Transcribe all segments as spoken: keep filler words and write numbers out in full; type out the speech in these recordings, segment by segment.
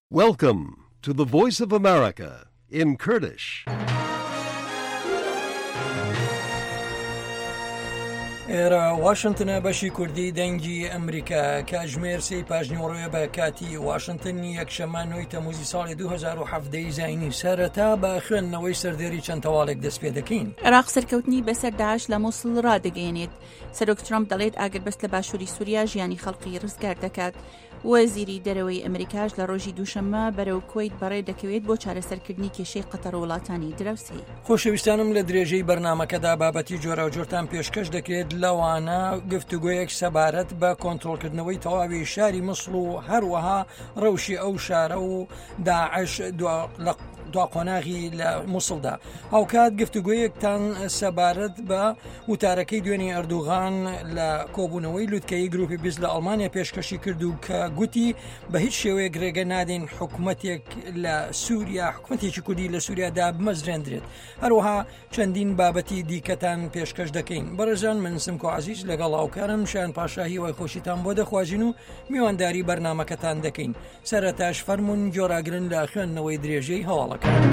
Welcome to the Voice of America in Kurdish. ئێرە واشنتنە بەشی کوردی دەنگی ئەمریکا کاتژمێر سێی پاژنیۆڕۆیە بە کاتی واشنتن یەکشەممە نۆی تەموزی ساڵی دوو هەزار و هەڤدە زاینی سەرەتا بە خوێندنەوەی سەردێری چەند تەواڵێک دەست پێ دەکەین. عێراق سەرکەوتنی بەسەر داعش لە مووسڵ ڕادەگەیەنێت. سەرۆک ترامپ دەڵێت ئاگربەست لە باشووری سووریا ژیانی خەڵکی ڕزگار دەکات. وەزیری دەرەوەی ئەمریکاش لە ڕۆژی دووشەممە بەرەو کۆیت بەڕێ دەکەوێت بۆ چارەسەرکردنی کێشەی قەتەر و وڵاتانی دراوسێ. خۆشەویستانم لە درێژەی بەرنامەکەدا بابەتی جۆرە و جۆرتان پێشکەش دەکرێت لەوانە گفتوگۆیەک سەبارەت بە کۆنتڕۆلکردنەوەی تەواوی شاری مووسڵ و هەروەها ڕەوشی ئەو شارە و داعش لە دوا قۆناغی لە مووسڵدا. هاوکات گفتوگۆیەکتان سەبارەت بە وتارەکەی دوێنێ ئەردوغان لە کۆبوونەوەی لوتکەی گروپی بیست لە ئەڵمانیا پێشکەشی کرد و کە گوتی بە هیچ شێوەیەک ڕێگە نادەین حکوومەتێک لە سووریا حکوومەتێکی کوردی لە سووریادا بمەزرێندرێت. هەروەها چەندین بابەتی دیکەتان پێشکەش دەکەین. بەڕێزان من سمکۆ عەزیز لەگەڵ هاوکارم شایان پاشاهی وای خۆشیتان بۆ دەخوازین و میوانداری بەرنامەکەتان دەکەین. سەرەتاش فەرموون جۆراگرن لە خوێندنەوەی درێژەی هەواڵەکە.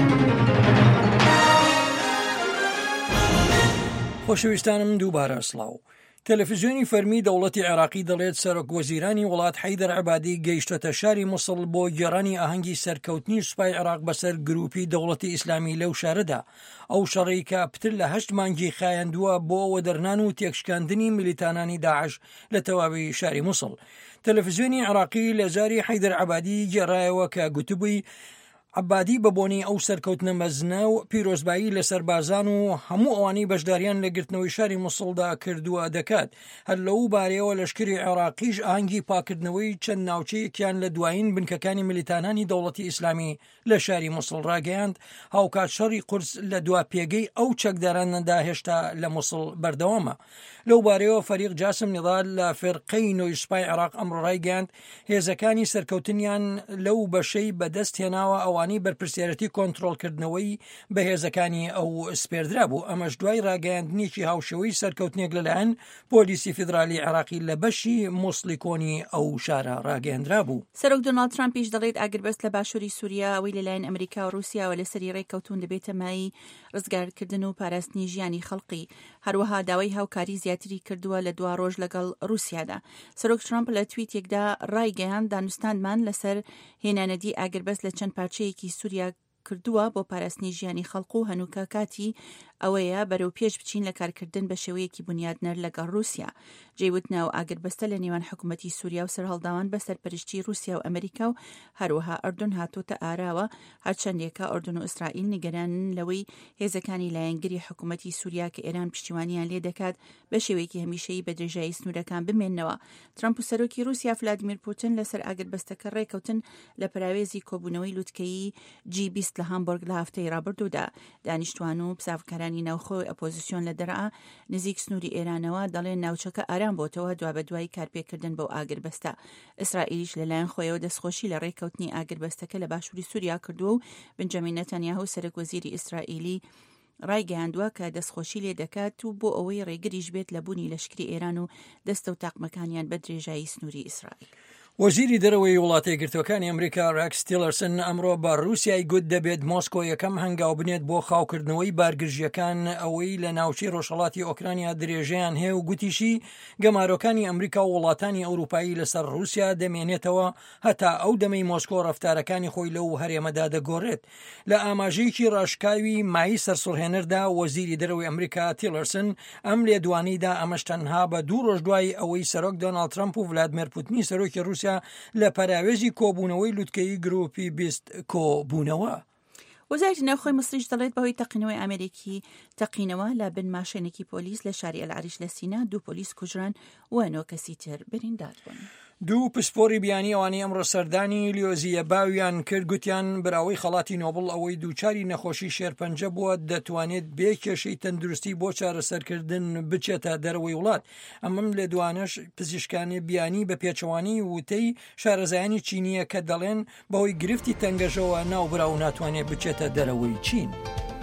خۆشەویستانم دووبارە سڵاو. تەلەڤیزیۆنی فەرمی دەوڵەتی عێراقی دەڵێت سەرۆک وەزیرانی وڵات حەیدەر عەبادی گەیشتۆتە شاری مووسڵ بۆ گێڕانی ئاهەنگی سەرکەوتنی سوپای عێراق بەسەر گروپی دەوڵەتی ئیسلامی لەو شارەدا. ئەو شەڕەی کە پتر لە هەشت مانگی خایەندووە بۆ وەدەرنان و تێکشکاندنی میلیتانانی داعش لە تەواوی شاری مووسڵ. تەلەڤیزیۆنی عێراقی لە جاری حەیدەر عەبادی گێڕایەوە کە گوتبووی عەبادی بە بۆنی ئەو سەرکەوتنە مەزنە و پیرۆزبایی لە سەربازان و هەموو ئەوانەی بەشداریان لە گرتنەوەی شاری مووسڵدا کردووە دەکات. هەر لەو بارەیەوە لەشکری عێراقیش ئاهەنگی پاکردنەوەی چەند ناوچەیەکیان لە دوایین بنکەکانی میلیتانانی دەوڵەتی ئیسلامی لە شاری مووسڵ ڕاگەیاند. هاوکات شەڕی قورس لە دوا پێگەی ئەو چەکدارانەدا هێشتا لە مووسڵ بەردەوامە. لەو بارەیەوە فەریق جاسم نیضال لە فێرقەی نۆی سوپای عێراق ئەمڕۆ ڕایگەیاند هێزەکانی سەرکەوتنیان لەو بەشەی بەدەست هێناوە ئەوانەی بەرپرسیارەتی کۆنتڕۆڵکردنەوەی بەهێزەکانی ئەو سپێردرا بوو. ئەمەش دوای ڕاگەیاندنیی هاوشێوەی سەرکەوتنێک لەلایەن پۆلیسی فیدرالی عێراقی لە بەشی مووسڵی کۆنی ئەو شارە ڕاگەیاندرا بوو. سەرۆک دۆناڵد ترامپیش دەڵێت ئاگربەست لە باشووری سووریا ئەوەی لەلایەن ئەمریکا و رووسیاوە لەسەری ڕێککەوتون دەبێتە مای ڕزگارکردن و پاراستنی ژیانی خەڵقی. هەروەها داوای هاوکاری زیاتری کردووە لە دوا ڕۆژ لەگەڵ رووسیادا. سەرۆک ترامپ لە تویتێکدا ڕایگەیاند دانوستانمان لەسەر هێنانەدی ئاگربەست لە چەند پارچەیەکی سووریا کردووە بۆ پاراستنی ژیانی خەڵق و هەنووکە کاتی ئەوەیە بەرەو پێش بچین لە کارکردن بە شێوەیەکی بنیادنەر لەگەڵ رووسیا. جێوتنە و ئاگربەستە لە نێوان حکوومەتی سووریا و سەرهەڵداوان بە سەرپەرشتی رووسیا و ئەمریکا و هەروەها ئەردن هاتوۆتە ئاراوە. هەرچەندێکە ئەردن و ئیسرائیل نیگەرانن لەوەی هێزەکانی لایەنگری حکوومەتی سووریا کە ئێران پشتیوانیان لێ دەکات بە شێوەیەکی هەمیشەیی بە درێژایی سنوورەکان بمێننەوە. ترامپ و سەرۆکی رووسیا ڤلادیمیر پوتین لەسەر ئاگربەستەکە ڕێکەوتن لە پراوێزی کۆبوونەوەی لوتکەی جی بیست لە هامبۆرگ لە هەفتەی ڕابردوودا. دانیشتوان و پسافکارانی ناوخۆی ئەپۆزیسیۆن لە دەرەعا نزیک سنووری ئێرانەوە دەڵێن ناوچەکە ئارام بۆتەوە دوا بە دوای کارپێکردن بەو ئاگربەستە. ئیسرائیلیش لەلایەن خۆیەوە دەستخۆشی لە ڕێکەوتنی ئاگربەستەکە لە باشووری سووریا کردووە و بنجامین نەتەنیاهو سەرۆک وەزیری ئیسرائیلی ڕایگەیاندووە کە دەستخۆشی لێ دەکات و بۆ ئەوەی ڕێگریش بێت لە بوونی لەشکری ئێران و دەستە و تاقمەکانیان بە درێژایی سنووری ئیسرائیل. وەزیری دەرەوەی وڵاتە یەکگرتوەکانی ئەمریکا ڕێکس تیلەرسن ئەمڕۆ بە رووسیای گوت دەبێت مۆسکۆ یەکەم هەنگاو بنێت بۆ خاوکردنەوەی بارگرژیەکان ئەوەی لە ناوچەی ڕۆژهەڵاتی ئۆکرانیا درێژەیان هەیە و گوتیشی گەمارۆکانی ئەمریکا و وڵاتانی ئەوروپایی لەسەر رووسیا دەمێنێتەوە هەتا ئەو دەمەی مۆسکۆ ڕەفتارەکانی خۆی لەو هەرێمەدا دەگۆڕێت. لە ئاماژەیەکی ڕاشکاوی مای سەرسوڕهێنەردا وەزیری دەرەوەی ئەمریکا تیلەرسن ئەم لێدوانیدا ئەمەش تەنها بە دوو ڕۆژ دوای ئەوەی سەرۆک دۆناڵد ترامپ و ڤلادیمیر پوتینی سەرۆکی رووسیا لە پەراوێزی کۆبوونەوەی لوتکەی گروپی بیست کۆبوونەوە. وەزارەتی ناوخۆی مەسریش دەڵێت بەهۆی تەقینەوەی ئەمریکی تەقینەوە لە بن ماشێنێکی پۆلیس لە شاری ئەلعەریش لە سینا دوو پۆلیس کوژران و نۆ کەسی تر بریندار بوون. دوو پسپۆری بیانی ئەوانی ئەمڕۆ سەردانی لیۆزیە باویان کرد گوتیان براوەی خەڵاتی نۆبڵ ئەوەی دووچاری نەخۆشی شێرپەنجە بووە دەتوانێت بێ کێشەی تەندروستی بۆ چارەسەرکردن بچێتە دەرەوەی وڵات. ئەمەم لە دوانەش پزیشکانی بیانی بە پێچەوانی وتەی شارەزایانی چینیە کە دەڵێن بەهۆی گرفتی تەنگەشەوە ناوبراو ناتوانێت بچێتە دەرەوەی چین.